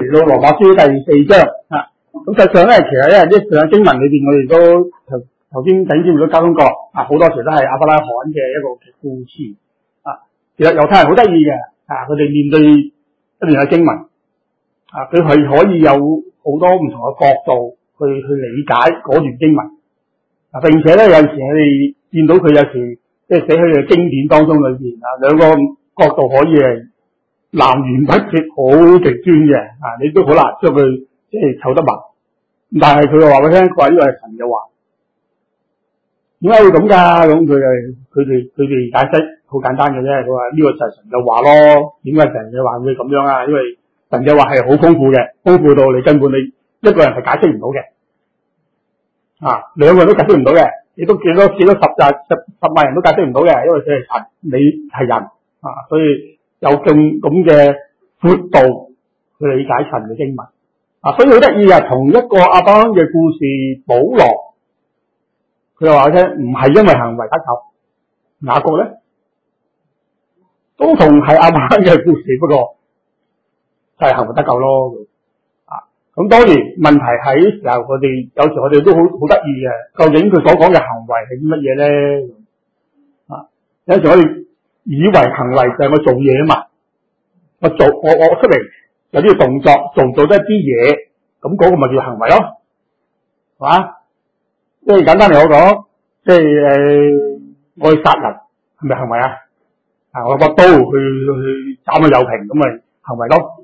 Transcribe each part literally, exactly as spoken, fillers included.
嚟到羅馬書第四章啊。咁實際上咧，其實咧啲上經文裏邊，我哋都頭頭先頂尖都交通過啊，好多時都係亞伯拉罕嘅一個嘅故事啊。其實猶太人好得意嘅啊，佢哋面對一段嘅經文啊，佢係可以有好多唔同嘅角度去去理解嗰段經文啊，並且咧有時我哋見到佢有時即係寫喺佢嘅經典當中裏邊啊，兩個角度可以係南轅北轍，好極端嘅啊，你都好難將佢即係湊得埋。但係佢又話俾我聽，佢話呢個係神嘅話，點解會咁噶？咁佢係佢哋佢哋解釋好簡單嘅啫。佢話呢個就係神嘅話咯。點解神嘅話會咁樣啊？因為神嘅話係好豐富嘅，豐富到你根本你一個人係解釋唔到嘅啊，兩個人都解釋唔到嘅，你都幾多幾多十十十十萬人都解釋唔到嘅，因為佢係神，你係人啊，所以有咁咁嘅闊度去理解神嘅經文。啊，所以好得意啊！同一個亞伯拉罕嘅故事，保羅佢又話我聽，唔係因為行為得救，雅各咧都同係亞伯拉罕嘅故事，不過就係行為得救咯。啊，咁當然問題喺時候，我哋有時我哋都好好得意嘅，究竟佢所講嘅行為係啲乜嘢咧？啊，有時我哋以為行為就係我做嘢啊嘛，我做我我出嚟。有啲動作做做得一啲嘢，咁嗰個咪叫行為咯，係嘛？即係簡單嚟我講，即係誒，我去殺人係咪行為啊？啊，我攞把刀去去斬個油瓶，咁咪行為咯。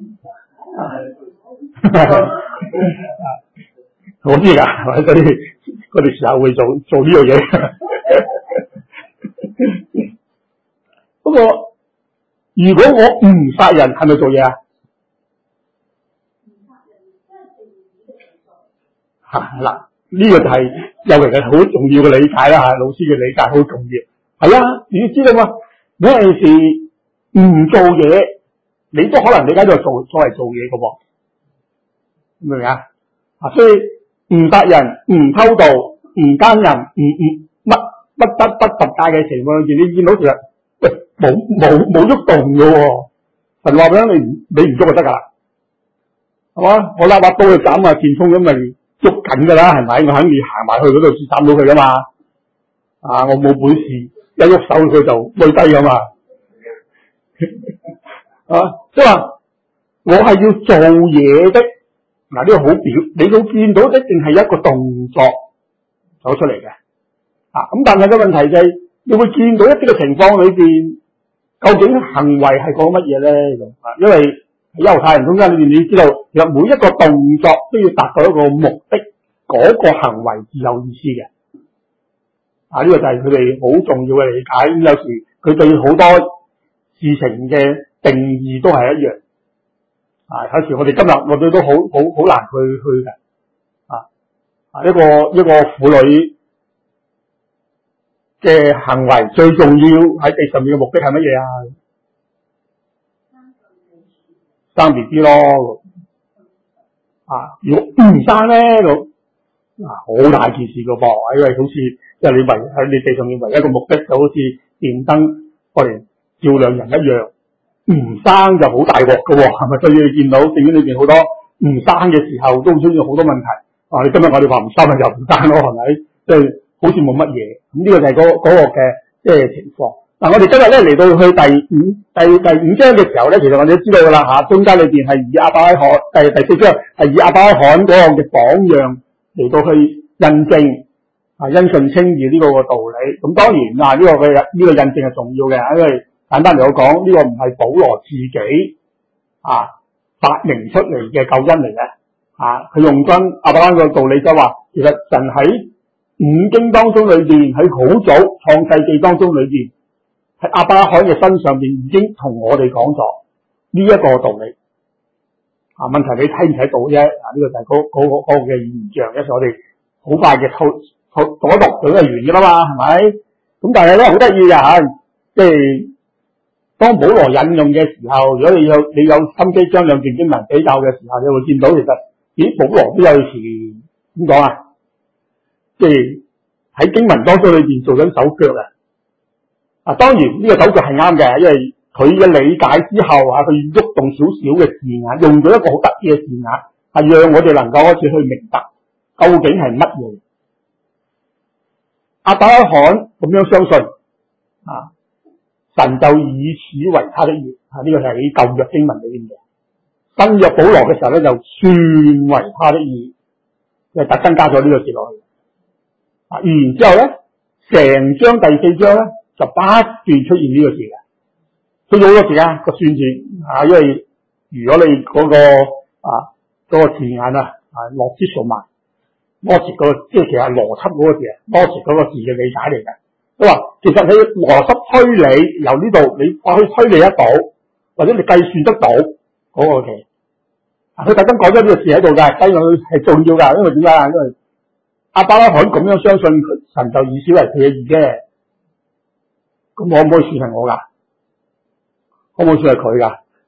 我知噶，所以我哋時候會做做呢樣嘢。不過如果我唔殺人，係咪做嘢啊？係啦，呢個就係有人嘅好重要嘅理解啦吓，老師嘅理解好重要。係啊，你要知道嘛，有陣時唔做嘢，你都可能理解到做所謂做嘢嘅喎，明唔明啊？啊，所以唔殺人、唔偷盜、唔奸淫、唔唔乜乜不不十戒嘅情況裏邊，你見到其實喂冇冇冇喐動嘅喎，神話俾你唔你唔喐就得噶啦，係嘛？我拉把刀去斬啊，劍鋒咁咪。捉緊噶啦，係咪？我肯定行埋去嗰度先斬到佢噶嘛。啊，我冇本事一喐手佢就累低噶嘛。啊，即係話我係要做嘢的。嗱、啊，呢、這個好表，你都見到一定係一個動作走出嚟嘅。啊，咁但係個問題就係、是，你會見到一啲嘅情況裏邊，究竟行為係講乜嘢咧？啊，因為喺猶太人中間裏邊，你知道其實每一個動作都要達到一個目的，嗰、那個行為至有意思嘅。啊，呢、這個就係佢哋好重要嘅理解。咁有時佢對好多事情嘅定義都係一樣。啊，有時我哋今日我哋都好好好難去去嘅。啊啊，一個一個婦女嘅行為最重要喺地上面嘅目的係乜嘢啊？生 B B 咯，啊，如果唔生咧，咁啊好大件事噶噃，因為好似即係你唯喺你地上面唯一個目的，就好似電燈我哋照亮人一樣，唔生就好大鑊噶，係咪？所以你見到電影裏邊好多唔生嘅時候，都出現好多問題。啊，你今日我哋話唔生就唔生咯，係咪？即係好似冇乜嘢。咁呢個就係嗰嗰個嘅即係情況。嗱、啊，我哋今日咧嚟到去第五第第五章嘅時候咧，其實我哋都知道噶啦嚇，中間裏邊係以亞伯拉罕第第四章係以亞伯拉罕嗰個嘅榜樣嚟到去印證啊因信稱義呢個嘅道理。咁當然啊，呢、這個嘅呢、這個印證係重要嘅，因為簡單嚟講，呢、這個唔係保羅自己啊發明出嚟嘅救恩嚟嘅啊，佢用真亞伯拉罕嘅道理就話，其實神喺五經當中裏邊，喺好早創世記當中裏邊。喺亞伯拉罕嘅身上邊已經同我哋講咗呢一個道理啊，問題你睇唔睇到啫？啊，呢、這個就係嗰嗰個嗰個嘅現象。有時我哋好快嘅套套讀一讀就係完嘅啦嘛，係咪？咁但係咧好得意嘅吓，即係當保羅引用嘅時候，如果你有你有心機將兩段經文比較嘅時候，你會見到其實咦，保羅都有時點講啊？即係喺經文當中裏邊做緊手腳啊！啊，當然呢、這個手腳係啱嘅，因為佢嘅理解之後啊，佢喐動少少嘅字眼，用咗一個好得意嘅字眼，係讓我哋能夠開始去明白究竟係乜嘢。亞伯拉罕咁樣相信啊，神就以此為他的義啊，呢、這個係喺舊約經文裏邊嘅。新約保羅嘅時候咧，就算為他的義，就特登加咗呢個字落去。啊，然之後咧，成章第四章咧就不斷出現呢個字嘅。出咗好多字啊，個算字啊，因為如果你嗰、那個啊嗰、那個字眼啊啊落之數埋，邏輯嗰個即係其實係邏輯嗰個字啊，邏輯嗰個字嘅理解嚟嘅。佢話其實你邏輯推理由呢度你可以推理得到，或者你計算得到嗰、那個嘅。佢特登講咗呢個字喺度㗎，計佢係重要㗎，因為點解啊？因為亞伯拉罕咁樣相信佢，神就以此為佢嘅義啫。咁可唔可以算係我㗎？可唔可以算係佢㗎？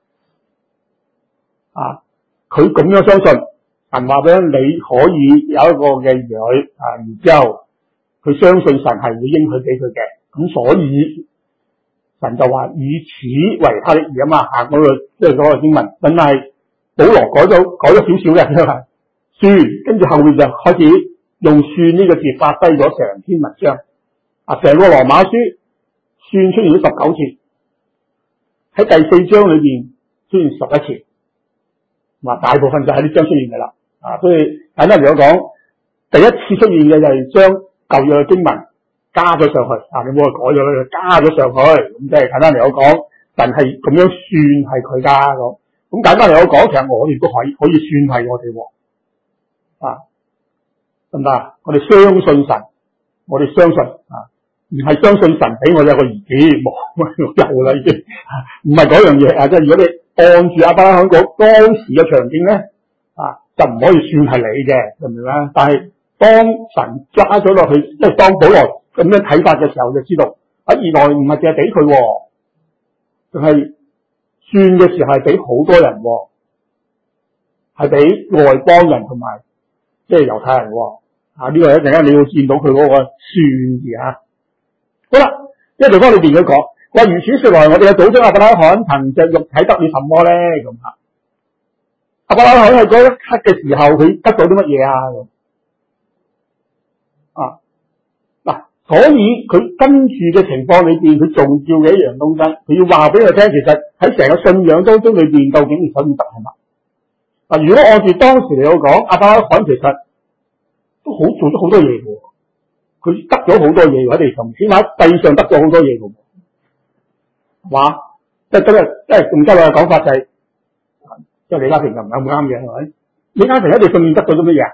啊，佢咁樣相信，神話俾你可以有一個嘅兒女啊，然之後佢相信神係會應許俾佢嘅，咁所以神就話以此為他的義啊嘛。啊，嗰個即係嗰個經文，真係保羅改咗改咗少少嘅，因為算，跟住後面就開始用算呢個字發揮咗成篇文章。啊，成個羅馬書算出現咗十九次。喺第四章裏邊出現十一次，嗱，大部分就喺呢章出現嘅啦。啊，所以簡單嚟講，第一次出現嘅就係將舊約嘅經文加咗上去，啊，你冇話改咗啦，加咗上去，咁即係簡單嚟講，神係咁樣算係佢噶咁。咁簡單嚟講，其實我哋都可以可以算係我哋喎，啊，得唔得啊？我哋相信神，我哋相信啊。唔係相信神俾我有個兒子，冇有啦已經，唔係嗰樣嘢啊！即係如果你按住亞伯拉罕講當時嘅場景咧，啊就唔可以算係你嘅，明唔明啊？但係當神加咗落去，即係當保羅咁樣睇法嘅時候，就知道啊，原來唔係淨係俾佢，就係算嘅時候係俾好多人，係俾外邦人同埋即係猶太人。啊，呢個一陣間你要見到佢嗰個算字啊！好啦，呢個地方裏邊佢講，話如此說來，我哋嘅祖宗亞伯拉罕憑着肉體得了什麼咧？咁啊，亞伯拉罕喺嗰一刻嘅時候，佢得到啲乜嘢啊？啊嗱，所以佢跟住嘅情況裏邊，佢重要嘅一樣東西，佢要話俾佢聽，其實喺成個信仰當中裏邊，究竟所要得係乜？嗱，如果按住當時嚟講，亞伯拉罕其實都好做咗好多嘢嘅。佢得咗好多嘢喺地上，起碼地上得咗好多嘢嘅，係嘛？即係今日即係用今日嘅講法就係、是，即係李嘉誠又唔係咁啱嘅，係咪？李嘉誠喺地上面得到咗乜嘢啊？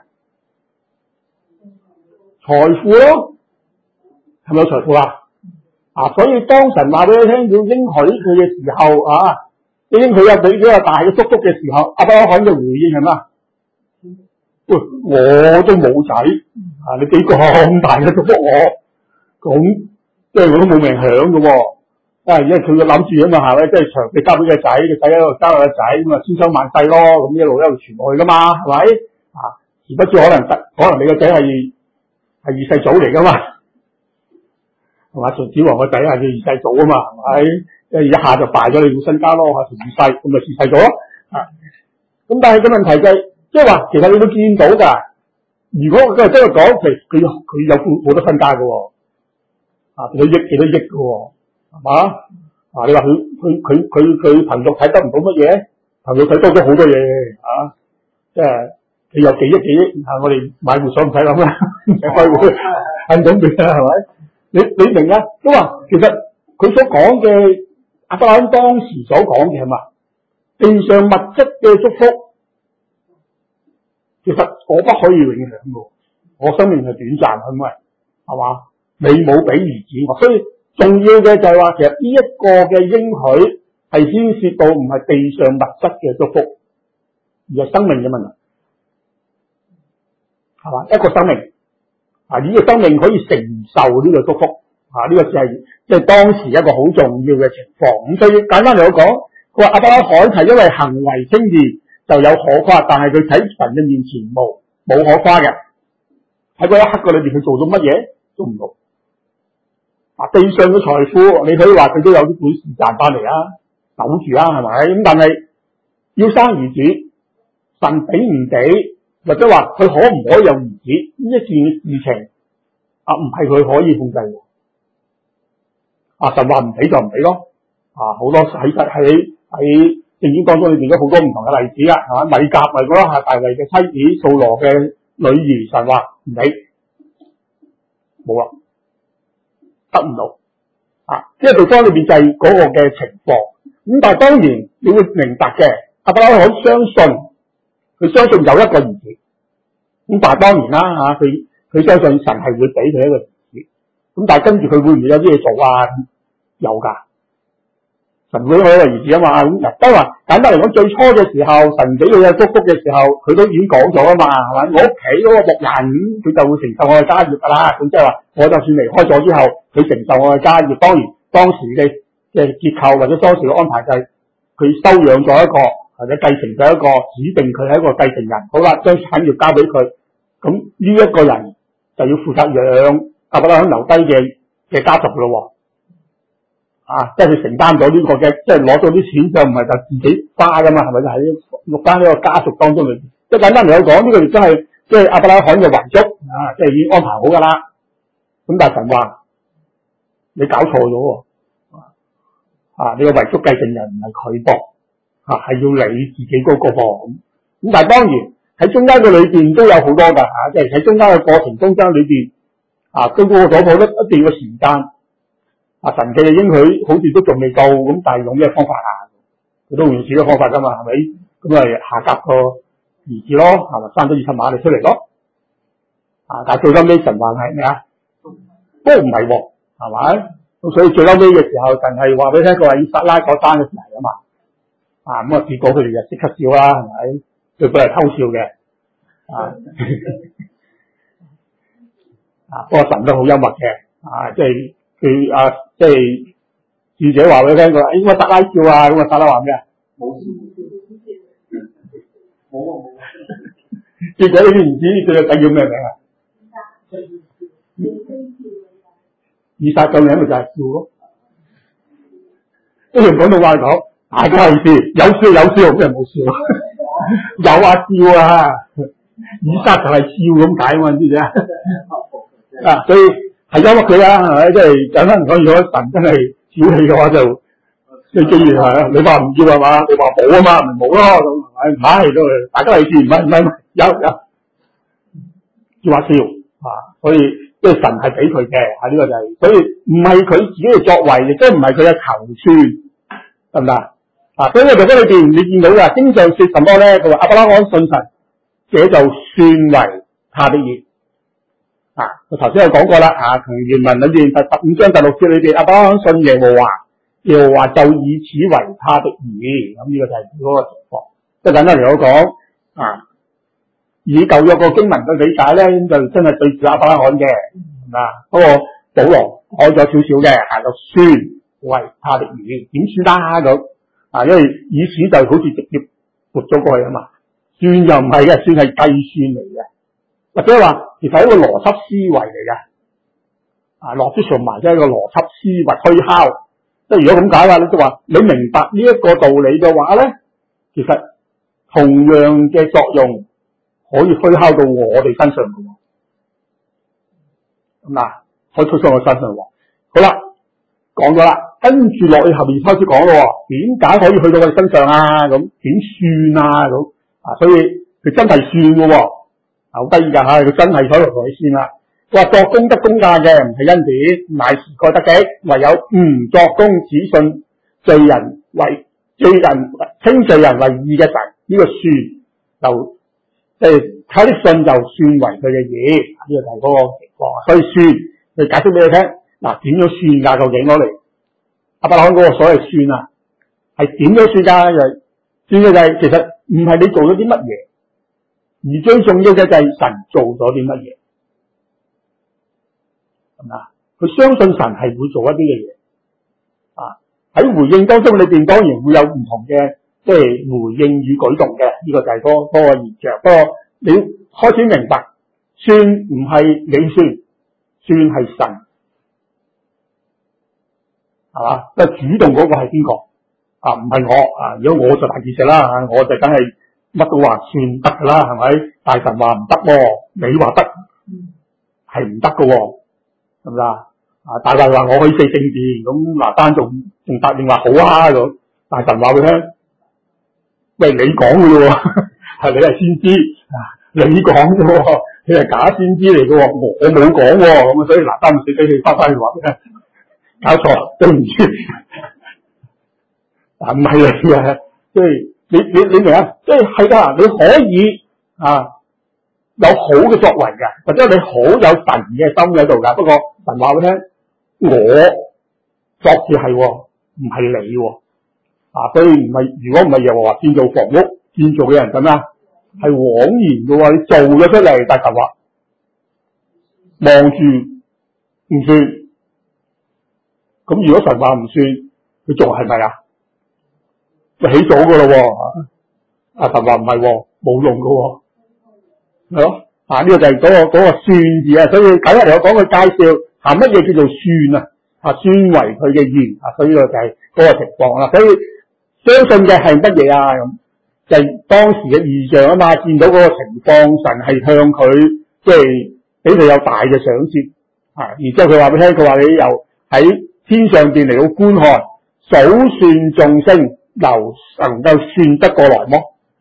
財富咯，係咪有財富啊？啊，所以當神話俾佢聽要應許佢嘅時候啊，要應許有俾咗個大嘅祝福嘅時候，亞伯拉罕嘅回應係咩？喂，我都冇仔啊！你俾咁大嘅祝福我，咁即係我都冇命享嘅喎。啊，因為佢嘅諗住啊嘛，係咪？即係長期交俾個仔，個仔喺度交個仔，咁啊千秋萬世咯，咁一路一路傳落去噶嘛，係咪？啊，而不知可能得，可能你個仔係係二世祖嚟噶嘛，係嘛？秦始皇個仔係叫二世祖啊嘛，係咪？即係一下就敗咗你副身家咯，嚇，二世咁咪二世祖咯。啊，咁但係個問題就係、是。即係話，其實你都見到噶。如果佢係真係講，其實佢佢有好多身家噶，啊，幾多億幾多億噶，係嘛？啊，你話佢佢佢佢佢憑肉體得唔到乜嘢？憑肉體多咗好多嘢啊！即係佢有幾億幾億，啊，我哋買戶所唔使諗啦，唔使開會，係咁嘅，係咪？你你明啊？都話其實佢所講嘅亞伯拉罕當時所講嘅係嘛？地上物質嘅祝福。其實我不可以永享嘅，我生命係短暫，係咪？係嘛？你冇俾兒子我，所以重要嘅就係話，其實呢一個嘅應許係牽涉到唔係地上物質嘅祝福，而係生命嘅問題，係嘛？一個生命啊，呢個生命可以承受呢個祝福啊，呢個就係即係當時一個好重要嘅情況。咁所以簡單嚟講，佢話亞伯拉罕係因為行為稱義。就有可誇，但係佢喺神嘅面前冇冇可誇嘅。喺嗰一刻嘅裏邊，佢做咗乜嘢？做唔到。啊，地上嘅財富，你可以話佢都有啲本事賺翻嚟啊， 守住啊，係咪？咁但係要生兒子，神俾唔俾，或者話佢可唔可以有兒子呢一件事情啊，唔係佢可以控制嘅。啊，神話唔俾就唔俾咯。啊，好多喺喺喺聖經當中裏邊都好多唔同嘅例子啊，係嘛？米甲為咗係大衛嘅妻子掃羅嘅女兒，神話唔俾，冇啦，得唔到。啊，呢個地方裏邊就係嗰個嘅情況。咁但係當然你會明白嘅，亞伯拉罕相信，佢相信有一個兒子。咁但係當然啦嚇，佢、啊、佢相信神係會俾佢一個兒子。咁但係跟住佢會唔會有啲嘢做啊？有㗎，神會俾佢一個兒子啊嘛。咁嗱，當然簡單嚟講，最初嘅時候，神俾佢嘅祝福嘅時候，佢都已經講咗啊嘛，係咪？我屋企嗰個牧人，佢就會承受我嘅家業㗎啦。咁即係話，我就算離開咗之後，佢承受我嘅家業。當然當時嘅嘅結構或者當時嘅安排就係佢收養咗一個或者繼承咗一個，指定佢係一個繼承人。好啦，將產業交俾佢，咁呢一個人就要負責養亞伯拉罕留低嘅嘅家族咯。啊，即係佢承擔咗呢個嘅，即係攞咗啲錢就唔係就自己花噶嘛，係咪？就喺落翻呢個家族當中嚟。即係簡單嚟講，呢個亦都係即係亞伯拉罕嘅遺囑啊，即係已經安排好噶啦。咁但係神話你搞錯咗喎。啊！你個遺囑繼承人唔係佢噃，啊係要你自己嗰個噃。咁咁但係當然喺中間嘅裏邊都有好多㗎嚇，即係喺中間嘅過程中間裏邊啊，都過咗好多一段嘅時間。啊，神嘅應許好似都仲未夠，咁但係用咩方法啊？佢都用自己嘅方法㗎嘛，係咪？咁咪下夾個兒子咯，係咪生咗以實瑪利出嚟咯？啊！但係最後尾神話係咩啊？都唔係喎，係咪？咁所以最嬲尾嘅時候，神係話俾你聽，佢話以撒拉所生嘅時候啊嘛，啊咁啊結果佢哋就即刻笑啦，係咪？佢本嚟偷笑嘅，啊啊不過神都好幽默嘅，啊即係佢啊即係記者話俾你聽，佢話應該撒拉笑啊，咁啊撒拉話咩啊？冇笑，冇啊冇。結果你知唔知佢個仔叫咩名啊？以撒個名咪就係笑咯，跟住廣東話講，大家有笑，有笑有笑，咩冇笑？有啊笑啊，以撒就係笑咁解啊嘛，知唔知啊？啊，所以係幽默佢啦，係咪？即係簡單嚟講，如果神真係小氣嘅話，就即係既然係，你話唔要係嘛？你話冇啊嘛，咪冇咯，咁係咪？唔係都係，大家係笑，唔係唔係有有，叫話笑啊，所以。即係神係俾佢嘅，喺呢個就係、是，所以唔係佢自己嘅作為，亦都唔係佢嘅籌算，得唔得啊？所以呢個地方裏邊你見到嘅經上說什麼咧？佢話亞伯拉罕信神，這就算為他的義。啊，我頭先有講過啦，啊，同原文裏邊第十五章第六節裏邊，亞伯拉罕信耶和華，耶和華就以此為他的義。咁、嗯、呢、這個就係嗰個情況。即係簡單嚟講，啊。以舊約個經文嘅理解咧，就真係對住亞伯拉罕嘅，啊，不過保羅改咗少少嘅，係就算為他的義，點算啦咁啊？因為以此就好似直接撥咗過去啊嘛，算又唔係嘅，算係計算嚟嘅，或者話其實係一個邏輯思維嚟嘅，啊，邏輯上埋即係一個邏輯思維推敲，即係如果咁解話咧，就話你明白呢一個道理嘅話咧，其實同樣嘅作用。可以推敲到我哋身上嘅，咁嗱，可以推敲我身上喎。好啦，講咗啦，跟住落去後面開始講咯，點解可以去到我哋身上啊？咁點算啊？咁啊，所以佢真係算嘅，好得意噶吓，佢真係喺度同你算啦。佢話作功得功價嘅，唔係恩典，乃是該得嘅，唯有唔作功，只信罪人為罪人稱罪人為義嘅神，呢、這個算就。即係睇啲信就算為佢嘅嘢，呢、這個就係嗰個情況。所以算，佢解釋俾你聽。嗱，點樣算噶？究竟攞嚟亞伯拉罕嗰個所謂算啊，係點樣算噶？就算嘅就係、是、其實唔係你做咗啲乜嘢，而最重要嘅就係神做咗啲乜嘢，係咪啊？佢相信神係會做一啲嘅嘢啊。喺回應當中裏邊，當然會有唔同嘅。即係回應與舉動嘅，呢、這個就係嗰嗰個現象。不過你開始明白，算唔係你算，算係神，係嘛？即係主動嗰個係邊個？ 啊，唔係我啊，如果我就大件事啦，我就梗係乜都話算得噶啦，係咪？大神話唔得喎，你話得係唔得噶喎，係咪啊？啊，大衛話我可以四聖殿，咁拿單仲仲答應話好啊咁，大神話俾佢聽，喂，你講嘅喎，係你係先知啊，你講嘅喎，你係假先知嚟嘅喎，我我冇講喎，咁所以拿單咪死死氣翻翻去話俾佢聽，搞錯，對唔住，啊唔係你嘅，即係你你你明啊？即係係噶，你可以啊有好嘅作為嘅，或者你好有神嘅心喺度噶，不過神話俾佢聽。我作事係，唔係你喎，啊，所以唔係，如果唔係耶和華建造房屋，建造嘅人咁啊，係枉然嘅喎，你做咗出嚟，但係話望住唔算，咁如果神話唔算，佢做係咪啊？佢起咗嘅咯，啊神話唔係，冇用嘅，係咯，啊呢個就係嗰個嗰個算字啊，所以今日嚟我講個介紹。啊，乜嘢叫做算啊？啊，算為佢嘅義啊，所以呢個就係嗰個情況啦。所以相信嘅係乜嘢啊？咁就係、是、當時嘅異象啊嘛，見到嗰個情況，神係向佢即係俾佢有大嘅賞賜啊。然之後佢話俾你聽，佢話你由喺天上邊嚟到觀看，數算眾星，能能夠算得過來麼？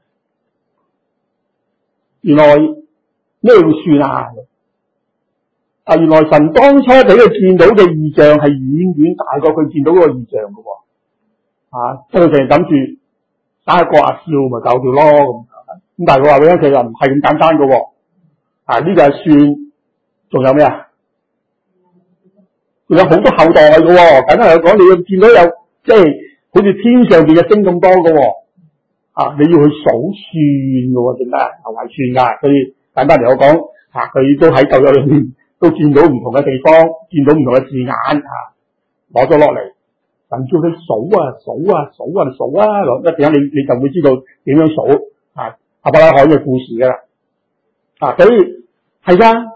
原來咩叫算啊？啊！原來神當初俾佢見到嘅異象係遠遠大過佢見到嗰個異象嘅喎，啊！即係佢淨係諗住打下個下笑咪夠條咯咁，咁但係佢話俾你聽，其實唔係咁簡單嘅喎，啊！呢個係算，仲有咩啊？仲有好多後代嘅喎，簡單嚟講，你要見到有即係好似天上邊嘅星咁多嘅喎，啊！你要去數算嘅喎，點解啊？係咪算㗎？所以簡單嚟我講，啊，佢都喺舊約裏面。都見到唔同嘅地方，見到唔同嘅字眼啊，攞咗落嚟，神叫佢數啊數啊數啊數啊，一陣間你你就會知道點樣數啊亞伯拉罕嘅故事噶啦，啊，所以係噶，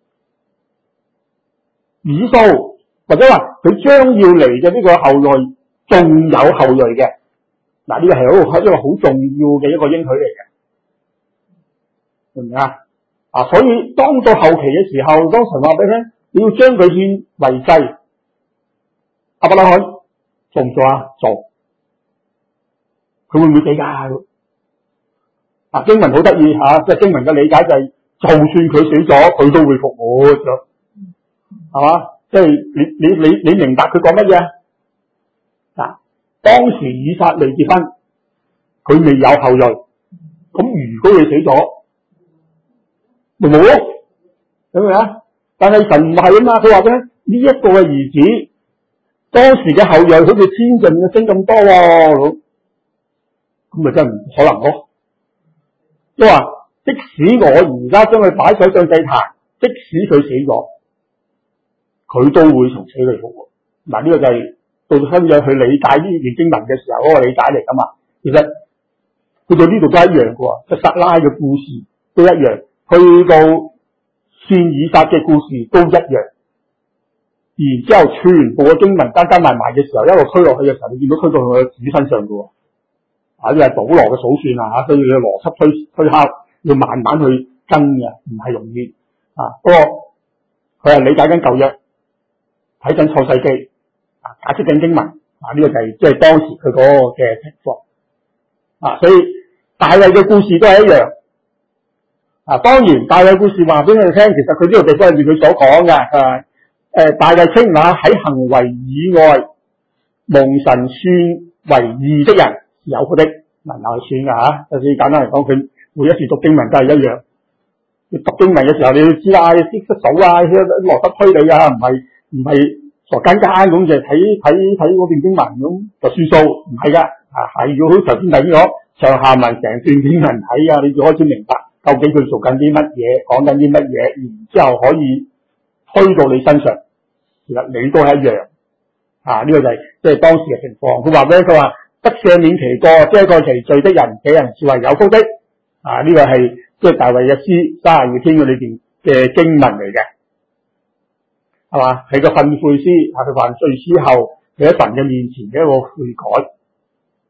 以掃或者話佢將要嚟嘅呢個後裔，仲有後裔嘅，嗱、啊、呢、這個係一個一個好重要嘅一個應許嚟嘅，明唔明啊？啊，所以當到後期嘅時候，當神話俾佢，你要將佢獻為祭，亞伯拉罕做唔做啊？做，佢會唔會俾㗎？啊，經文好得意吓，即係經文嘅理解就係、是，就算佢死咗，佢都會復活咗，係嘛？即係你你你你明白佢講乜嘢？嗱，當時以撒未結婚，佢未有後裔，咁如果佢死咗，咪冇咯，明唔明啊？但係神唔係啊嘛，佢話咧呢一個嘅兒子，當時嘅後裔好似天上嘅星咁多喎，咁咪真係唔可能咯。即係話，即使我而家將佢擺上上祭壇，即使佢死咗，佢都會從死裏復活。嗱，呢個就係到咗新約去理解呢段經文嘅時候嗰個理解嚟噶嘛。其實去到呢度都一樣嘅喎，即係撒拉嘅故事都一樣。去到獻以撒嘅故事都一樣，然之後全部嘅經文加加埋埋嘅時候，一路推落去嘅時候，你見到推到佢嘅主身上嘅喎，啊呢係保羅嘅數算啊，所以你嘅邏輯推推敲要慢慢去跟嘅，唔係容易啊。不過佢係理解緊舊約，睇緊創世記啊，解釋緊經文啊，呢、這個就係即係當時佢嗰個嘅情況啊，所以大衛嘅故事都係一樣。啊，當然大衛故事話俾你哋聽，其實佢呢個地方係佢所講嘅，誒、呃，大衛稱那喺行為以外蒙神算為義的人是有福的，能夠算嘅吓。就算簡單嚟講，佢每一次讀經文都係一樣。你讀經文嘅時候，你要知啦，你識得數啊，邏輯推理啊，唔係唔係傻更更咁就睇睇睇嗰段經文咁就算數，唔係噶，啊係要好頭先睇咗上下文成段經文睇啊，你就開始明白。究竟佢做緊啲乜嘢，講緊啲乜嘢，然之後可以推到你身上，其實你都係一樣啊！呢、這個就係即係當時嘅情況。佢話咧，佢話得赦免其過、遮蓋其罪的人，這人是為有福的啊！呢、這個係即係大衛嘅詩三十二篇嘅裏邊嘅經文嚟嘅，係嘛？係個訓誨詩，係佢犯罪之後喺神嘅面前嘅一個悔改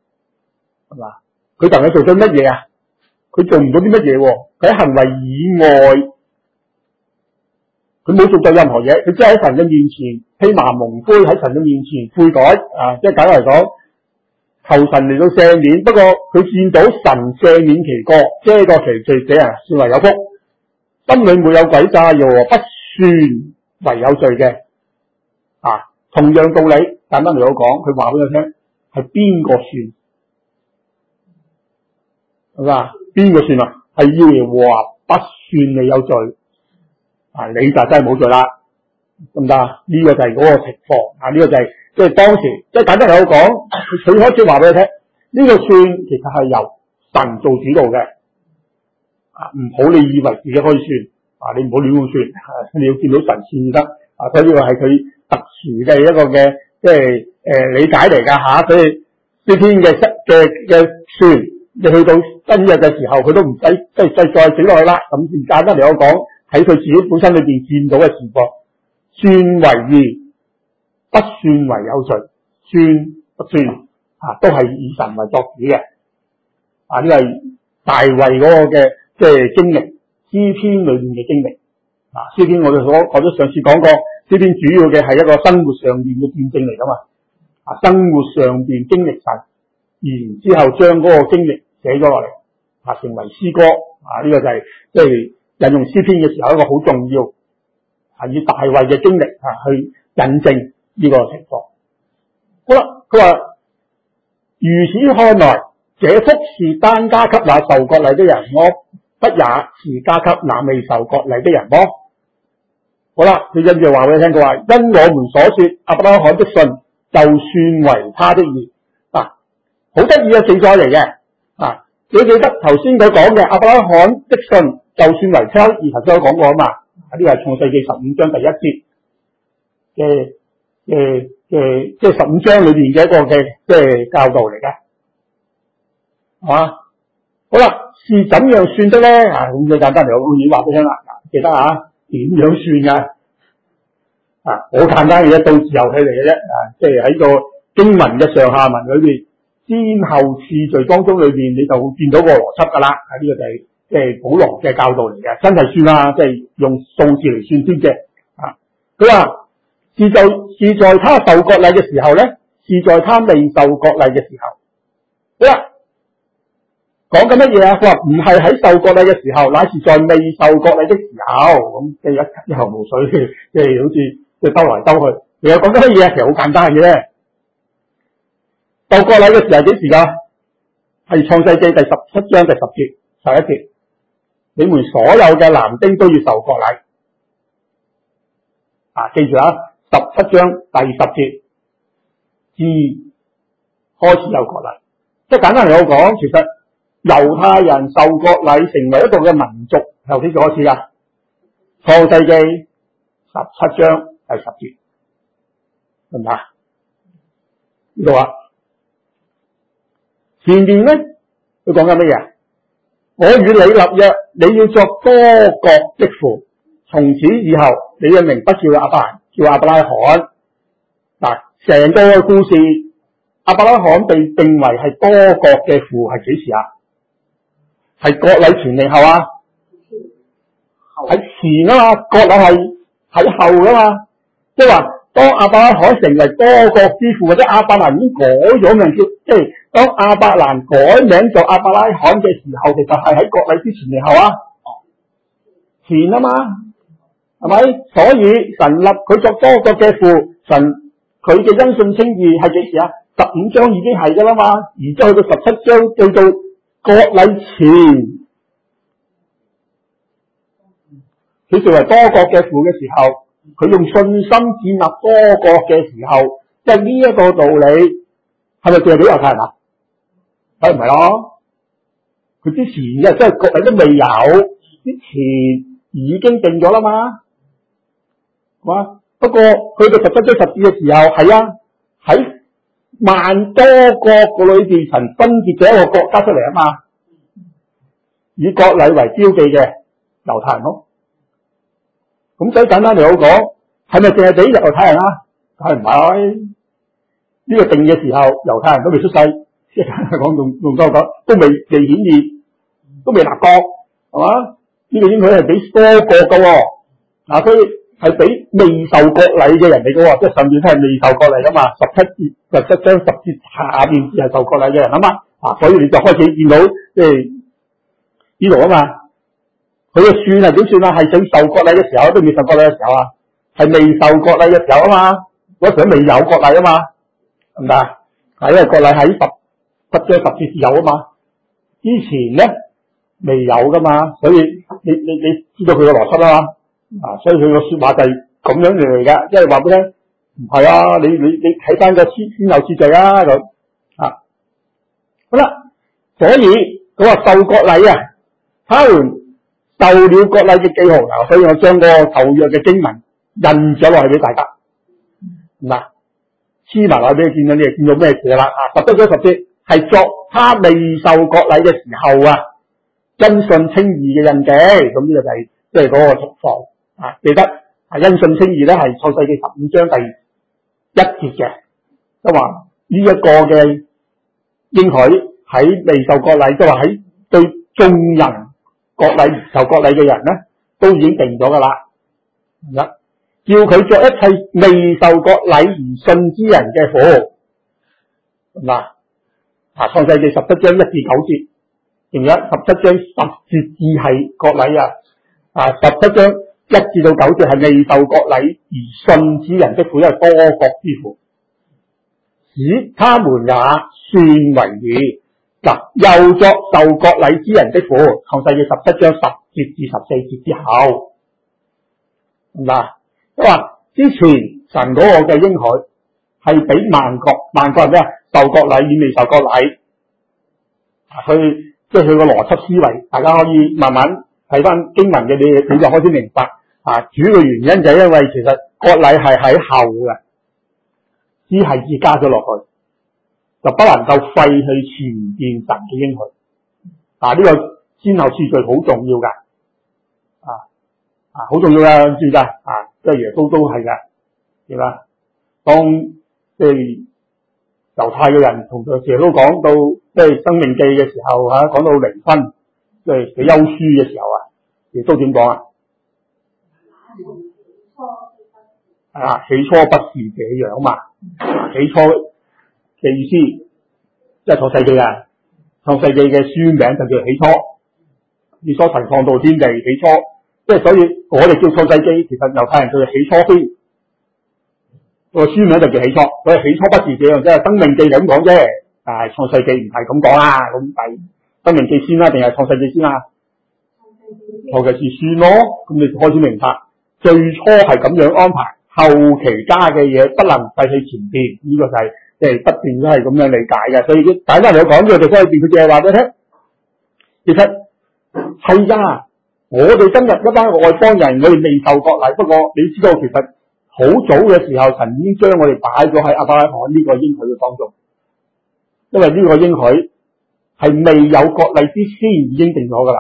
係嘛？佢能夠做咗乜嘢啊？佢做唔到啲乜嘢喎？佢喺行為以外，佢冇做咗任何嘢，佢只係喺神嘅面前披麻蒙灰，喺神嘅面前悔改啊！即係簡單嚟講，求神嚟到赦免。不過佢見到神赦免其過，遮過其罪者啊，算為有福。心裏沒有詭詐，又不算為有罪嘅啊。同樣道理，簡單嚟講，佢話俾我聽係邊個算？係嘛？邊個算啊？係要耶和華不算你有罪啊，你就真係冇罪啦，得唔得啊？呢、這個就係嗰個情況啊，呢、這個就係即係當時即係簡單嚟講，佢開始話俾你聽，呢、這個算其實係由神做主導嘅啊，唔好你以為自己可以算啊，你唔好亂咁算、啊，你要見到神算得啊，所以呢個係佢特殊嘅一個嘅即係誒、呃、理解嚟噶吓，所以詩篇嘅嘅嘅算。你去到新約嘅時候，佢都唔使即係再再整落去啦。咁簡單嚟講，喺佢自己本身裏邊見到嘅情況，算為義，不算為有罪，算不算啊？都係以神為作主嘅。啊，呢個係大衛嗰個嘅即係經歷，詩篇裏面嘅經歷。啊，詩篇我哋所我都上次講過，詩篇主要嘅係一個生活上面嘅見證嚟噶嘛。啊，生活上邊經歷神。然之後將嗰個經歷寫咗落嚟，啊，成為詩歌，啊，呢、這個就係即係引用詩篇嘅時候一個好重要，係以大衛嘅經歷啊去引證呢個情況。好啦，佢話如此看來，這福是單加給那受割禮的人麼？不也是加給那未受割禮的人麼？好啦，佢跟住話俾你聽，佢話因我們所說亞伯拉罕的信，就算為他的義。好得意嘅記載嚟嘅，啊！你記得頭先佢講嘅亞伯拉罕的信，就算為他義，頭先我講過啊嘛，呢個係創世記十五章第一節嘅嘅嘅，即係十五章裏邊嘅一個嘅即係教導嚟嘅，係嘛？好啦，是怎樣算的咧？啊，咁最簡單嚟講，我已經話俾你聽啦，記得啊，點樣算噶？啊，好簡單嘅啫，數字遊戲嚟嘅啫，啊，即係喺個經文嘅上下文裏邊。先後次序當中裏邊，你就會見到個邏輯噶啦。啊，呢、這個就係即係保羅嘅教導嚟嘅，真係算啦，即係用數字嚟算先嘅。啊，佢話是就是在他受割禮嘅時候咧，是在他未受割禮嘅時候。好啦，講緊乜嘢啊？佢話唔係喺受割禮嘅時候，乃是在未受割禮的時候。咁即係一一頭霧水，即係好似即係兜來兜去。其實講緊乜嘢？其實好簡單嘅啫。受割禮嘅時候幾時噶？係創世記第十七章第十節十一節，你們所有嘅男丁都要受割禮。啊，記住啊，十七章第十節至開始有割禮。即係簡單嚟講，其實猶太人受割禮成為一個嘅民族，由幾時開始噶？創世記十七章第十節，明唔明啊？呢度啊。前面咧，佢講緊乜嘢？我與你立約，你要作多國的父。從此以後，你嘅名不叫亞伯蘭，叫亞伯拉罕。嗱，成個故事，亞伯拉罕被定為係多國嘅父，係幾時啊？係割禮前定後啊？喺前啊嘛，割禮係喺後噶嘛，即係話。當亞伯拉罕成為多國之父，或者亞伯蘭已經改咗名叫，即係當亞伯蘭改名做亞伯拉罕嘅時候，其實係喺割禮之前定後啊？前啊嘛，係咪？所以神立佢作多國嘅父，神佢嘅因信稱義係幾時啊？十五章已經係噶啦嘛，而之後去到十七章到到割禮前，佢成為多國嘅父嘅時候。佢用信心建立多國嘅時候，即係呢一個道理，係咪淨係俾猶太人啊？梗唔係咯，佢之前嘅即係割禮都未有，之前已經定咗啦嘛，係嘛？不過去到十七章十節嘅時候，係啊，喺萬多國嘅裏邊，神分別咗一個國家出嚟啊嘛，以割禮為標記嘅猶太人咯。咁所以簡單嚟講，係咪淨係俾猶太人啊？梗係唔係？呢個定嘅時候，猶太人都未出世， 即係講用用多講，都未未顯現，都未立國，係嘛？呢、這個應許係俾多國㗎喎，嗱，所以係俾未受割禮嘅人嚟㗎喎，即係甚至都係未受割禮㗎嘛。十七節十七章十節下邊係受割禮嘅人啊嘛，啊，所以你就開始見到即係呢度啊嘛。佢嘅算係點算啊？係想受割禮嘅時候，都未受割禮嘅時候啊，係未受割禮嘅時候啊嘛，嗰時都未有割禮啊嘛，係咪啊？係因為割禮喺十十章十節有啊嘛，之前咧未有噶嘛，所以你你你知道佢嘅邏輯啦嘛，啊，所以佢個說話就係咁樣嚟嘅，即係話俾你聽，唔係啊，你你你睇翻個先先後次序啊咁啊，好啦，所以佢話受割禮啊，他們受了割禮嘅記號嗱，所以我將個舊約嘅經文印咗落去俾大家，嗱，黐埋落去俾你見到，你係見到咩事啦？啊，十七章十節係作他未受割禮嘅時候啊，因信稱義嘅印記，咁呢個就係即係嗰個情況啊。記得係因信稱義咧，係創世記十五章第一節嘅，即係話呢一個嘅應許喺未受割禮，即係話喺對眾人割禮受割禮嘅人咧，都已經定咗噶啦。係叫佢作一切未受割禮而信之人嘅父。嗱，啊，創世記十七章一至九節，仲有十七章十節至係割禮啊，啊，十七章一至到九節係未受割禮而信之人的父，因為多國之父，使他們也算為義。嗱，又作受割禮之人的父，創世記十七章十節至十四節之後，嗱，即係話之前神嗰個嘅應許係俾萬國，萬國係咩啊？受割禮與未受割禮，佢即係佢個邏輯思維，大家可以慢慢睇翻經文嘅，你你就開始明白啊。主要嘅原因就係因為其實割禮係喺後嘅，只係只加咗落去，就不能夠廢去前邊神嘅應許。啊，呢、這個先後次序好重要噶，啊啊好重要噶，知唔知啊？即係耶穌都係噶，係嘛？當即係猶太嘅人同佢耶穌講到即係生命記嘅時候嚇，講到離婚，即係寫休書嘅時候啊，耶穌點講啊？啊，起初不是這樣嘛，起初嘅意思即係創世記啊，創世記嘅書名就叫起初，以初神創造天地，起初，即係所以我哋叫創世記，其實猶太人叫做起初篇，個書名就叫起初，所以起初不是這樣，即係生命記就咁講啫，但係創世記唔係咁講啊，咁係生命記先啦，定係創世記先啊？創世記算咯，咁你開始明白，最初係咁樣安排。後期加嘅嘢不能廢去前邊，呢、這個就係即係不斷都係咁樣理解嘅。所以簡單嚟講，呢個就所以佢淨係話俾你聽，其實係噶，我哋今日一班外邦人，我哋未受割禮，不過你知道其實好早嘅時候，神已經將我哋擺咗喺亞伯拉罕呢個應許嘅當中，因為呢個應許係未有割禮之先已經定咗噶啦，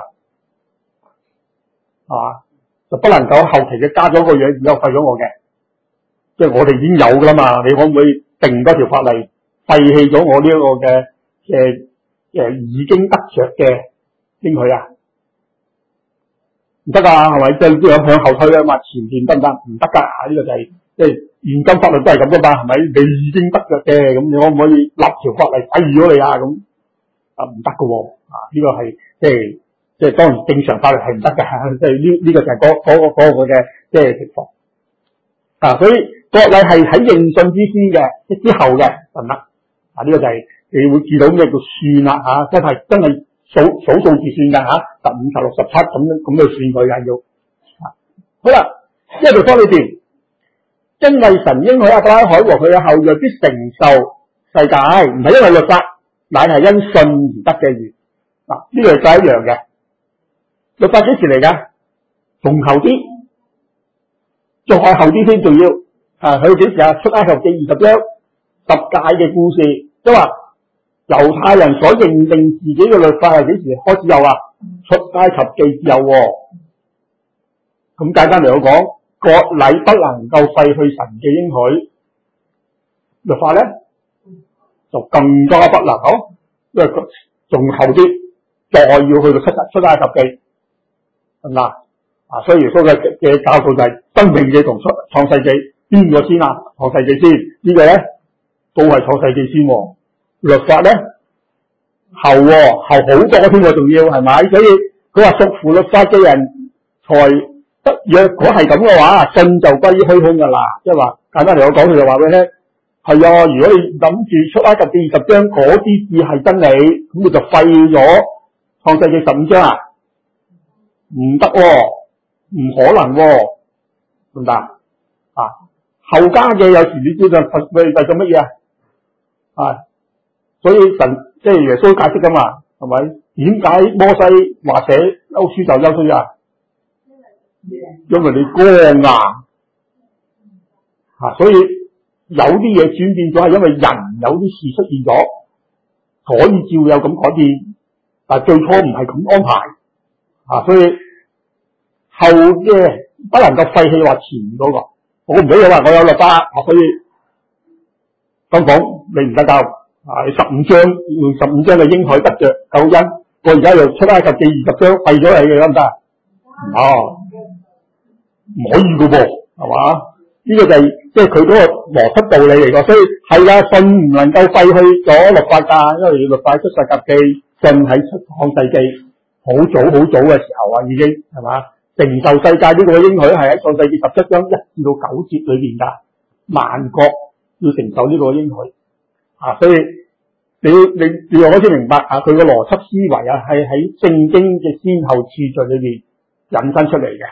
係嘛？就不能夠後期嘅加咗個嘢，然後廢咗我嘅。即係我哋已經有噶啦嘛，你可唔可以定多條法例廢棄咗我呢一個嘅誒誒已經得着嘅應許啊？唔得噶，係咪？即係都有向後推啊嘛，前邊得唔得？唔得噶，呢、這個就係即係現今法律都係咁噶嘛，係咪？你已經得着嘅，咁你可唔可以立條法例廢咗你啊？咁啊唔得噶喎，啊呢、這個係即係即係當然正常法律係唔得噶，即係呢呢個就係嗰嗰個嗰、那個嘅即係情況啊，所以。割禮係喺認信之先嘅，即之後嘅得唔得？啊呢、這個就係、是、你會見到咩叫算啦嚇、啊，真係真係數數數字算㗎嚇，十五、十六、十七咁樣咁去算佢嘅要。啊、好啦，呢個地方裏邊，因為神應許亞伯拉罕和佢嘅後裔必承受世界，唔係因為律法，乃係因信而得嘅義。嗱、啊，呢、這個就係一樣嘅。律法幾時嚟㗎？仲後啲，再後啲先仲要。啊！佢幾時啊？出埃及記二十章十誡嘅故事，即係話猶太人所認定自己嘅律法係幾時開始有啊？出埃及記之後，咁簡單嚟講，割禮不能夠廢去神嘅應許，律法咧就更加不能。好， 因為佢仲後啲再要去到出出埃及記，係咪啊？所以耶穌嘅嘅教導就係申命記同出創世記邊個先啊？創世記先，這個、呢個咧都係創世記先、哦，律法咧後、哦、後好多添喎，仲要係咪？所以佢話屬乎律法嘅人才得，若果係咁嘅話，信就歸於虛空噶啦。即係話簡單嚟講，佢就話俾你聽，係啊，如果你諗住出埃及記二十章嗰啲字係真理，咁你就廢咗創世記十五章啊？唔得、哦，唔可能、哦，得唔得啊？後加嘅有時你知道為為咗乜嘢啊？啊，所以神即係耶穌解釋噶嘛，係咪？點解摩西話寫休書就休書啊？因為你剛硬啊，所以有啲嘢轉變咗係因為人有啲事出現咗，所以照有咁改變，但係最初唔係咁安排啊，所以後嘅不能夠廢棄話前嗰個，我唔俾你話我有律法啊，所以咁講你唔得救啊！你十五章用十五章嘅應許得着救恩，我而家又出埃及記二十章廢咗你嘅得唔得？哦，唔可以噶噃，係嘛？呢、這個就係即係佢嗰個邏輯道理嚟噶，所以係啦，信唔能夠廢去咗律法噶，因為律法出世界記，信喺出創世記，好早好早嘅時候啊，已經係嘛？承受世界呢個應許係喺創世記十七章一至到九節裏邊噶，萬國要承受呢個應許啊，所以你你你又開始明白啊，佢個邏輯思維啊，係喺聖經嘅先後次序裏邊引申出嚟嘅。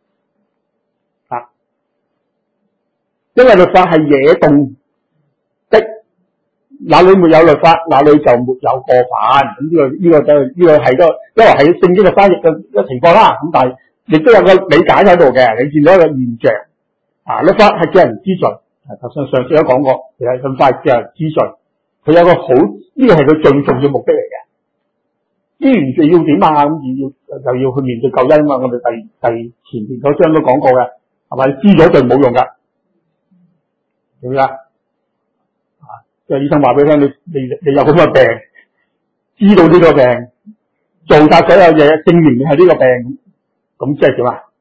因為律法係惹動的，那裏沒有律法，那裏就沒有過犯。咁呢個呢個就呢個係個，因為係聖經嘅翻譯嘅嘅情況啦。咁但係亦都有個理解喺度嘅。你見到一個現象啊，律法係叫人知罪。頭先上次都講過，其實律法叫人知罪，佢有個好，呢個係佢最重要目的嚟嘅。知完罪要點啊？咁要又要去面對救恩啊嘛。我哋第第前面嗰章都講過嘅，係咪？知咗就冇用噶。點解？啊，即係醫生話俾你聽，你你你有咁嘅病，知道呢個病，做晒所有嘢，證明你係呢個病，咁即係點啊？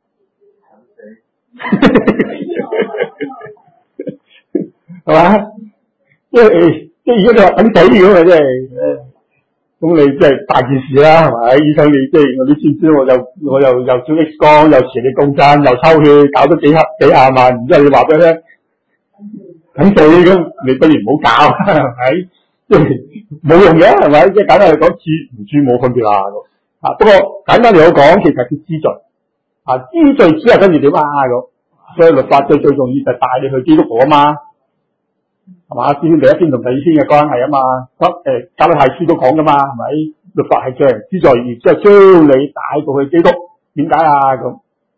係嘛？即係即係如果你話等死咁啊，即係，咁你即係大件事啦，係咪？醫生你即係我啲先知，我又我又又照 X 光，又磁力共振，又抽血，搞咗幾黑幾廿萬，然之後你話俾佢聽。咁死咁，你不如唔好搞，係咪？即係冇用嘅，係咪？即係簡單嚟講，知唔知冇分別啦。啊，不過簡單嚟講，其實佢知罪啊，知罪之後跟住點啊咁。所以律法最最重要就係帶你去基督徒啊嘛，係嘛？先第一篇同第二篇嘅關係啊嘛。咁誒，加拉太書都講噶嘛，係咪？律法係叫人知罪，然之後將你帶到去基督，點解啊咁？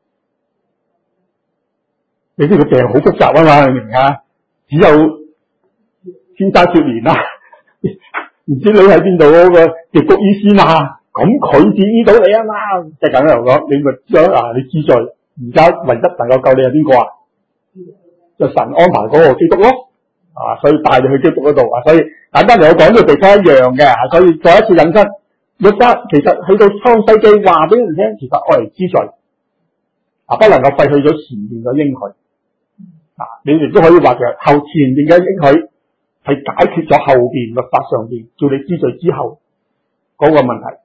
你知個病好複雜啊嘛，你明唔明啊？只有天差雪蓮啦，唔知你喺邊度嗰個極谷醫師啊？咁佢治醫到你啊嘛，即係咁樣講，你咪將啊你知罪，而家唯一能夠救你係邊個啊？就神安排嗰個基督咯，啊，所以帶你去基督嗰度啊，所以簡單嚟講講到地方一樣嘅，所以再一次引申，律法其實去到創世記話俾人聽，其實愛嚟知罪，啊，不能夠廢去咗前面嘅應許。啊！你亦都可以話，其實後前面嘅應許係解決咗後邊律法上邊叫你知罪之後嗰個問題，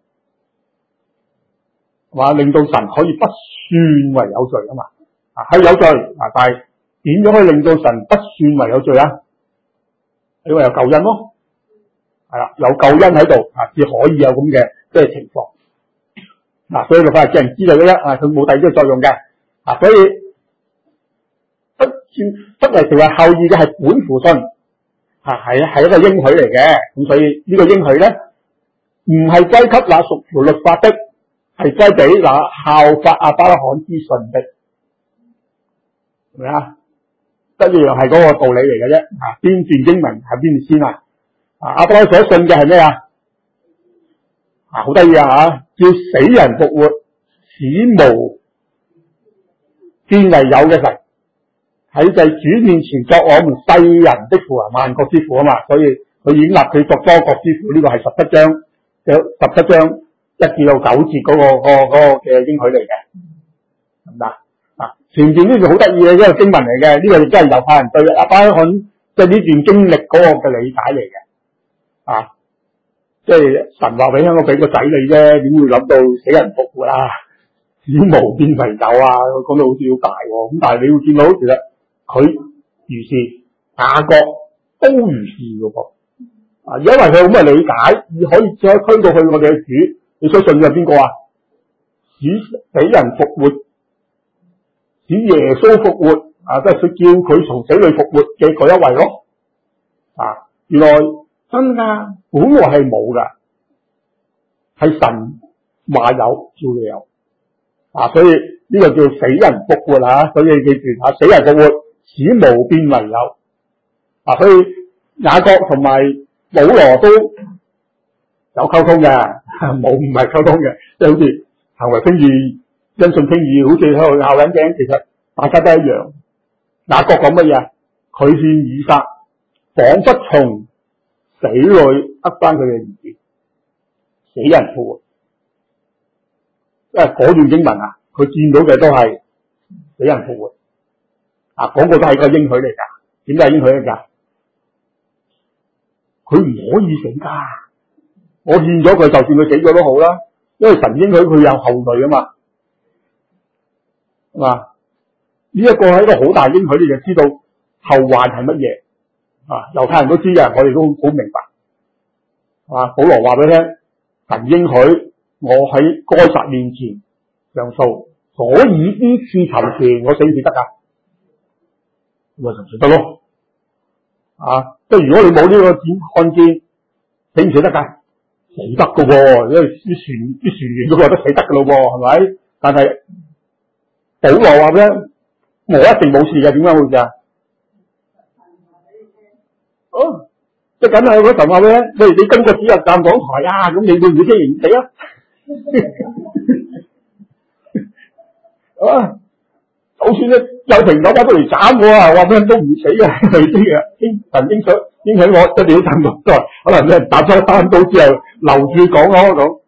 係嘛？令到神可以不算為有罪啊嘛！啊，係有罪啊，但係點樣可以令到神不算為有罪啊？因為有救恩咯，係啦，有救恩喺度啊，至可以有咁嘅即係情況。嗱、啊，所以律法係叫人知罪嘅啫，啊，佢冇第二啲作用嘅，啊，所以。不為條為後義嘅係本乎信，吓係係一個應許嚟嘅，咁所以呢個應許咧，唔係歸給那屬乎律法的，係歸俾那效法亞伯拉罕之信的，係咪啊？一樣係嗰個道理嚟嘅啫，啊，邊段經文係邊段先啊？啊，亞伯拉罕所信嘅係咩啊？啊，好得意啊吓，叫死人復活，使無變為有嘅神。喺就係主面前作我們世人的父啊，萬國之父啊嘛，所以佢已經立佢作多國之父，呢、這個係十七章嘅十七章一至到九節嗰、那個、那個、那個嘅應許嚟嘅，係咪啊？前邊呢段好得意嘅一個經文嚟嘅，呢、這個亦都係猶太人對亞伯拉罕即係呢段經歷嗰個嘅理解嚟嘅，啊，即係神話俾香港俾個仔你啫，點會諗到死人復活啊？使無變為有啊！講到好似好大喎，咁但係你會見到其實佢如是，雅各都如是嘅噃。啊，因為佢有咁嘅理解，而可以再推到去我哋嘅主，你相信係邊個啊？使死人復活，使耶穌復活啊！即係佢叫佢從死裏復活嘅嗰一位咯。啊，原來真噶，本來係冇噶，係神話有，照你有。啊，所以呢個叫死人復活啊！所以記住啊，死人復活，使無變為有。啊，所以雅各同埋保羅都有溝通嘅，冇唔係溝通嘅，即係好似行為稱義、因信稱義，好似喺度拗緊頸，其實大家都一樣。雅各講乜嘢？佢勸以撒，仿佛從死裏得翻佢嘅兒子，死人復活。因為嗰段經文啊，佢見到嘅都係死人復活，啊，嗰、那個都係個應許嚟噶。點解應許嚟噶？佢唔可以死噶，我獻咗佢，就算佢死咗都好啦，因為神應許佢有後裔啊嘛，係嘛？呢、這、一個係一個好大應許，你就知道後患係乜嘢啊？猶太人都知嘅，我哋都好明白，係嘛？保羅話俾你聽，神應許我喺該撒面前上訴，所以呢次求情我死唔死得噶？咁啊，就死得咯。啊，即係如果你冇呢個看見，死唔死得噶？死得噶喎，因為啲船啲船員都覺得死得噶咯喎，係咪？但係保羅話咧，我一定冇事嘅，點解會噶？哦，即係梗係嗰神話咧，喂，你今個主日站講台啊，咁你會唔會驚唔死啊？啊！就算咧有停九巴都嚟斬我啊！我話咩都唔死啊！係啲嘅，應神應許應許我一定要站落台，可能俾人打咗單刀之後留住講咯咁。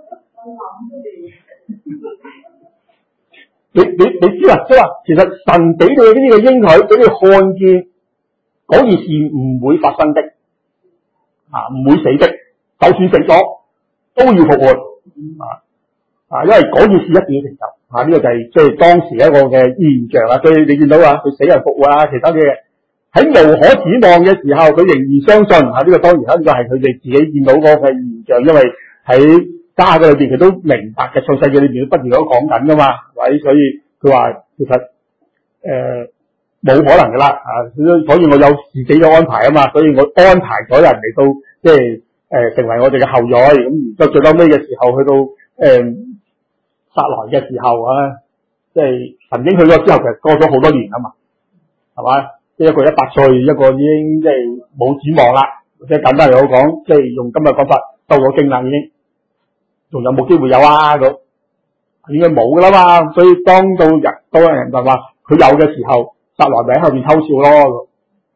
你你你知啦，即係話其實神俾你呢個應許，俾你看見嗰件事唔會發生的，啊唔會死的，就算死咗都要復活啊！啊，因為嗰件事一定要成就，啊呢、這個就係即係當時一個嘅現象啊，所以你見到啊，佢死人復活啊，其他嘅嘢喺無可指望嘅時候，佢仍然相信啊，呢、這個當然啦，呢個係佢哋自己見到嗰個嘅現象，因為喺家嘅裏邊佢都明白嘅，創世記裏邊不斷都講緊噶嘛，係，所以佢話其實誒冇、呃、可能噶啦，啊，所以我有自己嘅安排啊嘛，所以我安排咗人嚟到即係誒成為我哋嘅後裔，咁到最後尾嘅時候去到誒。呃撒來嘅時候啊，即係曾經去咗之後，其實過咗好多年啊嘛，係嘛？即係一個一百歲，一個已經即係冇指望啦。即係簡單嚟講，即係用今日講法，收咗經啦已經，仲有冇機會有啊？咁應該冇噶啦嘛。所以當到人多人就話佢有嘅時候，撒來咪喺後邊偷笑咯。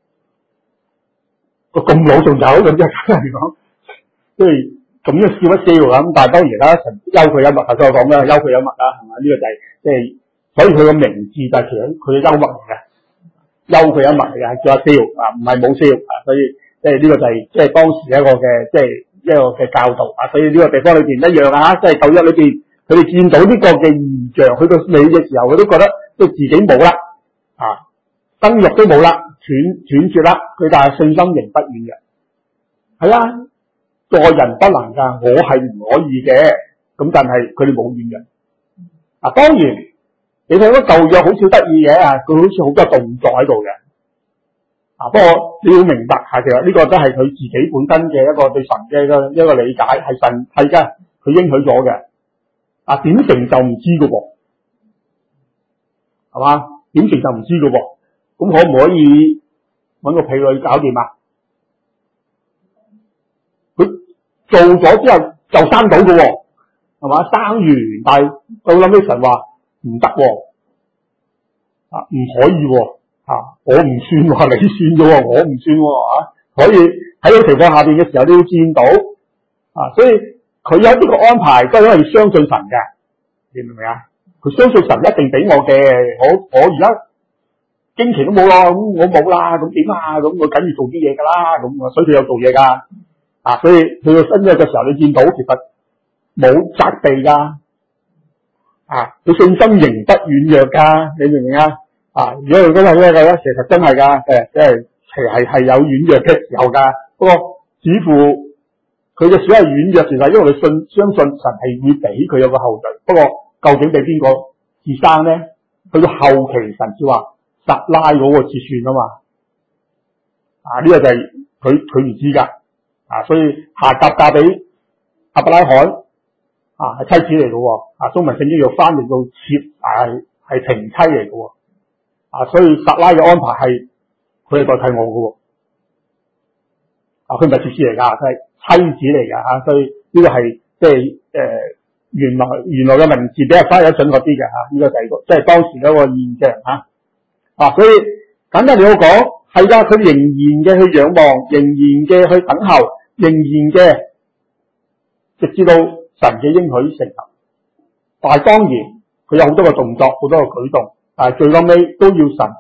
個咁老仲有咁即係簡單嚟講，即係。咁樣笑一笑咁，但係當然啦，神休佢一默，頭先我講啦，休佢一默啦，係嘛？呢、這個就係即係，所以佢個名字就係其實佢嘅幽默嚟嘅，休佢一默嚟嘅，叫阿笑啊，唔係冇笑啊，所以即係呢個就係即係當時一個嘅即係一個嘅教導啊，所以呢個地方裏邊一樣啊，即係舊約裏邊佢哋見到呢個嘅異象，去到尾嘅時候，佢都覺得即係自己冇啦啊，生育都冇啦，斷斷絕啦，佢但係信心仍不軟嘅，係啊。個人不能噶，我係唔可以嘅。咁但係佢哋冇軟弱。啊，當然你睇嗰舊約好少得意嘅，佢好似好多動作喺度嘅。啊，不過你要明白，係其實呢個都係佢自己本身嘅一個對神嘅一個一個理解，係神係噶，佢應許咗嘅。啊，點成就唔知噶噃，係嘛？點成就唔知噶噃，咁可唔可以搵個婢女搞掂啊？做咗之後就生到嘅喎，係嘛？生完，但係到諗起神話唔得喎，啊唔可以喎，啊我唔算喎，你算嘅喎，我唔算喎，啊所以喺呢個情況下邊嘅時候，你要見到啊，所以佢有呢個安排都係因為要相信神嘅，你明唔明啊？佢相信神一定俾我嘅，我我而家經期都冇咯，咁我冇啦，咁點啊？咁我緊要做啲嘢噶啦，咁啊，所以佢有做嘢噶，啊，所以佢個新約嘅時候，你見到其實冇責備噶，啊，佢信心仍不軟弱噶，你明唔明啊？啊，如果佢真係咩嘅咧，其實真係噶，誒，即係係係係有軟弱嘅時候噶，不過似乎佢嘅所謂軟弱，其實因為佢信相信神係會俾佢有個後裔，不過究竟俾邊個至生咧？去到後期神至話撒拉嗰個至算啊嘛，啊呢、這個就係佢佢唔知噶，啊所以夏甲嫁俾亞伯拉罕啊係妻子嚟嘅，啊中文聖經又翻譯到妾啊係係平妻嚟嘅。啊，所以撒拉嘅安排係佢係代替我嘅，啊，佢唔係妾侍嚟噶，佢係妻子嚟噶吓，所以呢個係即係誒原來原來嘅文字比較翻得準確啲嘅吓，呢、這個就係個即係當時嗰個現象吓，啊，所以簡單嚟講係噶，佢仍然嘅去仰望，仍然嘅去等候，仍然嘅直至到神嘅應許成就，但係當然佢有好多個動作，好多個舉動。但係最後尾都要神算，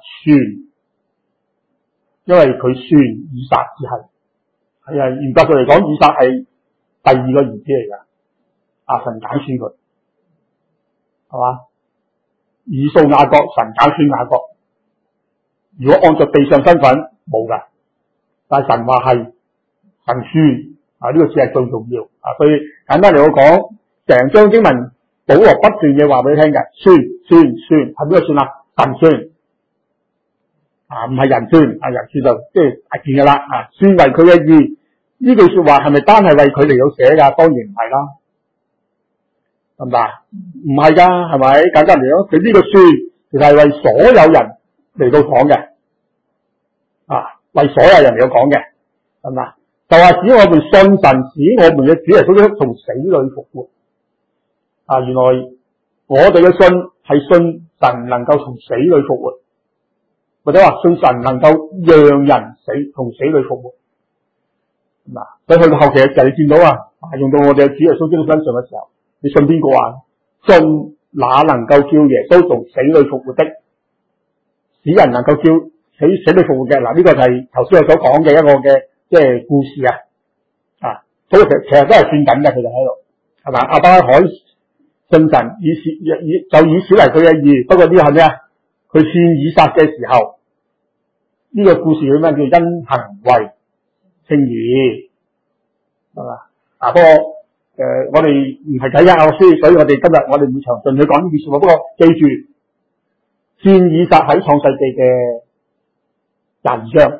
因為佢算以撒只係係啊，嚴格上嚟講，以撒係第二個兒子嚟噶，啊神揀選佢，係嘛？以掃雅各，神揀選雅各。如果按照地上身份冇噶，但係神話係神算啊，呢、這個字係最重要啊。所以簡單嚟講，成章經文。保羅不斷嘅話俾你聽嘅，算算算係邊個算啊？神算啊，唔係人算啊，人算就即係大件噶啦啊，算為佢嘅義。呢句說話係咪單係為佢嚟到寫噶？當然唔係啦，係咪啊？唔係噶，係咪？簡單嚟講，佢呢個算其實係為所有人嚟到講嘅啊，為所有人嚟到講嘅，係咪？就話使我們信神，使我們嘅主耶穌基督從死裏復活。啊！原來我哋嘅信係信神能夠從死裏復活，或者話信神能夠讓人死從死裏復活。嗱，所以去到後期嘅時候，你見到啊，用到我哋嘅主耶穌基督身上嘅時候，你信邊個啊？信那能夠叫耶穌從死裏復活的，使人能夠叫死死裏復活嘅。嗱，呢個就係頭先我所講嘅一個嘅即係故事啊。啊，所以其實其實都係算緊嘅，佢就喺度係嘛？亞伯拉罕信神以視以就以小為佢嘅義，不過呢個係咩啊？佢獻以撒嘅時候，呢、這個故事叫咩？叫因行為稱義，係嘛？啊，不過誒、呃，我哋唔係睇緊亞書，所以我哋今日我哋唔詳盡去講呢件事。不過記住，獻以撒喺創世記嘅廿二章，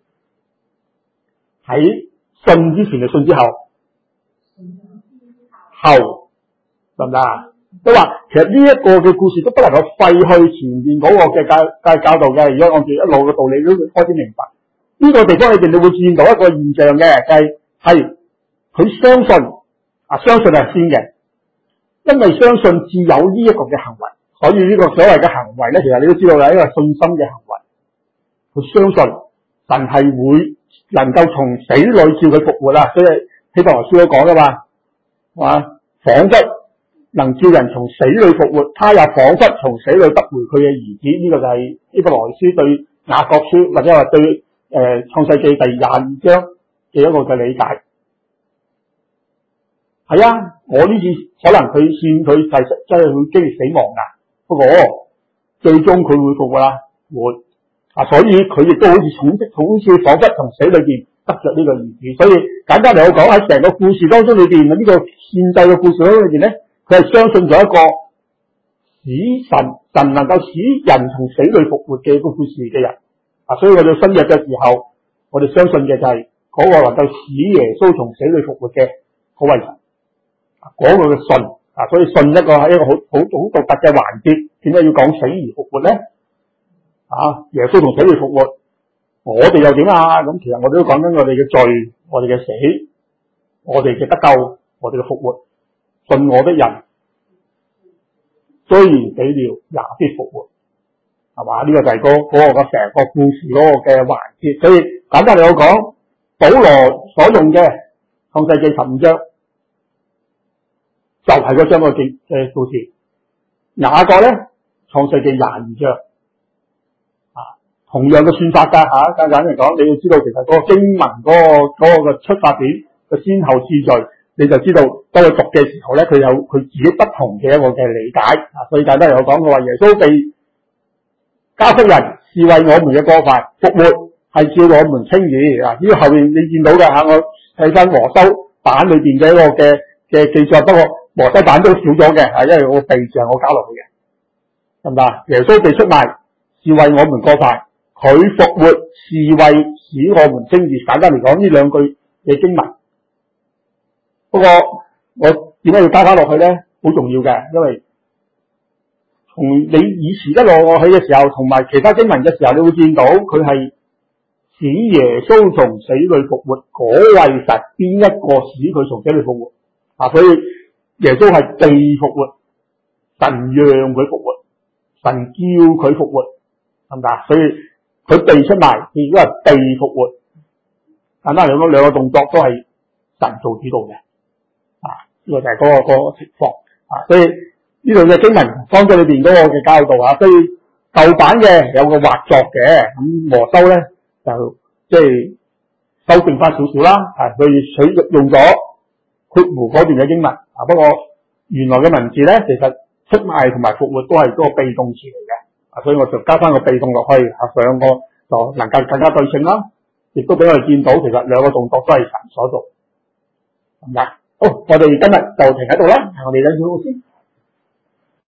喺信之前嘅信之後，後。得唔得啊？都話其實呢一個嘅故事都不能夠廢去前面嗰個嘅教教教導嘅。如果按住一路嘅道理，都會開始明白呢、這個地方裏邊，你會見到一個現象嘅，就係係佢相信啊，相信係先嘅，因為相信至有呢一個嘅行為，所以呢個所謂嘅行為咧，其實你都知道係一個信心嘅行為。佢相信神係會能夠從死裏叫佢復活啦，所以希伯來書都講噶嘛，係嘛？仿佛能叫人從死裏復活，他也仿佛從死裏得回佢嘅兒子。呢、這個就係希伯來書對雅各書或者話對誒、呃、創世記第廿二章嘅一個嘅理解。係啊，我呢次可能佢算佢係真係會經歷死亡噶，不過最終佢會復活啦，活啊，所以佢亦都好似重重似仿佛從死裏邊得着呢個兒子。所以簡單嚟講，喺成個故事當中裏邊呢、這個獻祭嘅故事當中裏邊咧。佢係相信咗一個使神神能夠使人從死裏復活嘅一個故事嘅人啊，所以我哋新約嘅時候，我哋相信嘅就係嗰個能夠使耶穌從死裏復活嘅嗰位神，嗰個嘅信啊，所以信一個係一個好好好獨特嘅環節。點解要講死而復活咧？啊，耶穌從死裏復活，我哋又點啊？咁其實我哋都講緊我哋嘅罪，我哋嘅死，我哋嘅得救，我哋嘅復活。信我的人雖然死了也必復活，係嘛？呢、這個就係嗰嗰個個成個故事嗰個嘅環節。所以簡單嚟講， 保羅所用嘅創世記十五章就係嗰章嘅記嘅故事，雅各咧創世記廿二章啊，同樣嘅算法㗎嚇。簡單嚟講，你要知道其實嗰個經文嗰、嗰個嗰、嗰個出發點個先後次序，你就知道當佢讀嘅時候咧，佢有佢自己不同嘅一個嘅理解啊。所以簡單嚟講，佢話耶穌被加給人是為我們嘅過犯，復活係叫我們稱義啊！呢個後面你見到嘅嚇，我睇翻和修版裏邊嘅一個嘅嘅記載，不過和修版都少咗嘅嚇，因為我備註係我加落去嘅，得唔得？耶穌被出賣是為我們過犯，佢復活是為使我們稱義。簡單嚟講，呢兩句嘅經文，不過我點解要加翻落去咧？好重要嘅，因為從你以前一路落去嘅時候，同埋其他經文嘅時候，你會見到佢係使耶穌從死裏復活，嗰位神邊一個使佢從死裏復活啊？所以耶穌係被復活，神讓佢復活，神叫佢復活，係咪啊？所以佢被出賣，亦都係被復活。簡單嚟講，兩個動作都係神做主導嘅啊！呢、這個就係嗰、那個、那個情況啊！所以呢度嘅經文當中裏邊嗰個嘅教導啊，所以舊版嘅有個畫作嘅，咁和修咧就即係修正翻少少啦，啊，佢取用咗括弧嗰段嘅經文啊，不過原來嘅文字咧，其實出賣同埋復活都係嗰個被動詞嚟嘅，啊，所以我就加翻個被動落去，啊，兩個就能夠更加對稱啦，亦都俾我哋見到其實兩個動作都係神所做，咁啊，好，我哋今日就停喺度啦，我哋等少少先。